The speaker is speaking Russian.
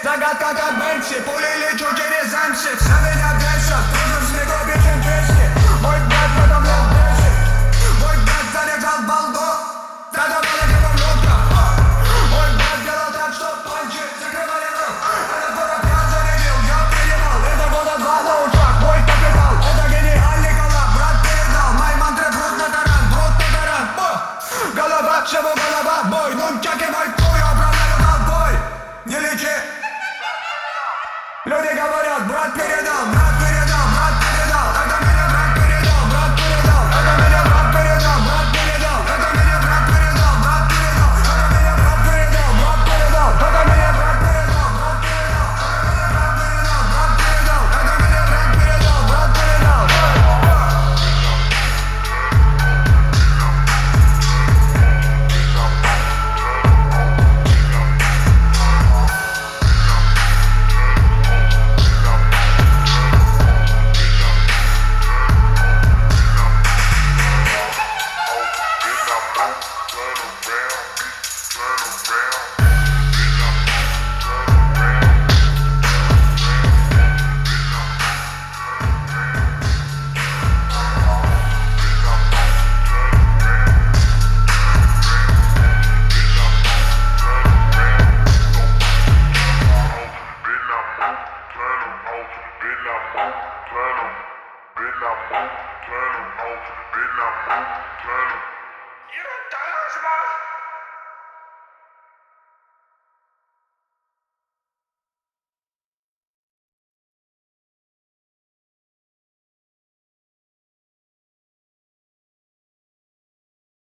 загадка как Бэнкси. Пули лечу через Эмси, все меня бесят. Тоже в снегу печень песни. Мой брат подавлял бесы. Мой брат заряжал балду. Продавала его в лодках. Мой брат делал так, что панчи закрывали рот. Этот город я зарядил, я перевал. Это года два на ушах, мой капитал. Это гениальный коллаб, брат передал. Мои мантры брут на таран, брут на таран. Голова, чтобы